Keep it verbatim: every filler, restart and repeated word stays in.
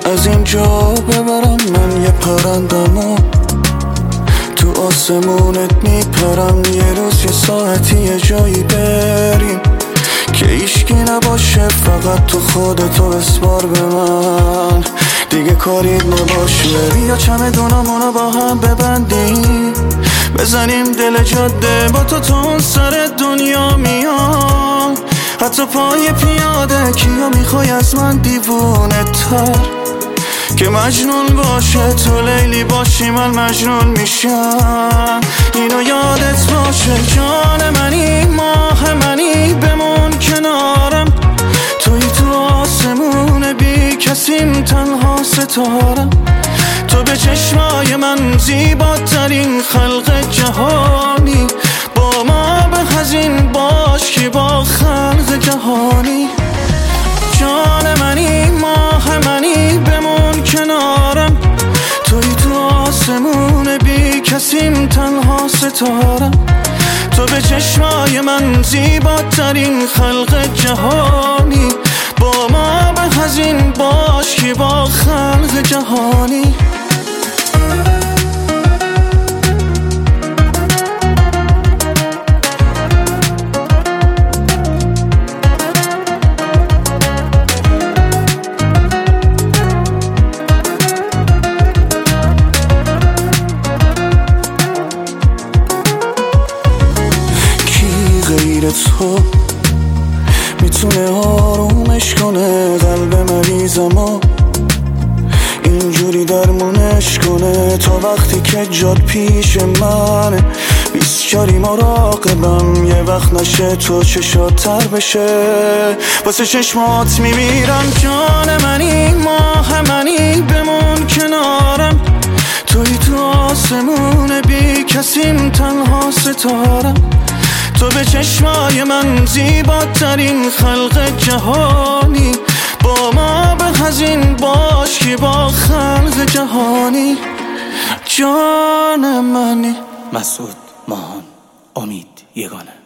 از اینجا ببرم من یه پرندمو، تو آسمونت میپرم، یه روز یه ساعتی یه جایی بریم که ایشکی نباشه، فقط تو خودتو بسپار به من، دیگه کاریت نباشه. بیا چمدونامونو با هم ببندیم، بزنیم دل جاده، با تو تا اون سر دنیا میام، حتی پای پیاده. کیا میخوای از من دیوونه تر که مجنون باشه، تو لیلی باشی من مجنون میشم، اینو یادت باشه. جان منی، ماه منی، بمون کنارم، توی تو آسمون بی کسیم، تنها ستارم، تو به چشمای من زیباترین خلق جهانی، با ما به هزین باش که با خلق جهانی. جان منی، ماه منی، بمون کنارم، توی تو آسمون بی کسیم، تنها ستارم، تو به چشمای من زیباترین خلق جهانی، با ما به هزین باش که با خلق جهانی. غیر تو میتونه آرومش کنه قلب مریضمو، اینجوری درمونش کنه، تا وقتی که جاد پیش منه، بیسچاری مراقبم، یه وقت نشه تو چشات تر بشه، واسه چشمات میمیرم. جان منی، ماه منی، بمون کنارم، توی تو آسمون بی کسیم، تنها ستارم، تو به چشمای من زیباترین خلق جهانی، با ما به هزین باش که با خلق جهانی. جان منی. مسعود، ماهان، امید، یگانه.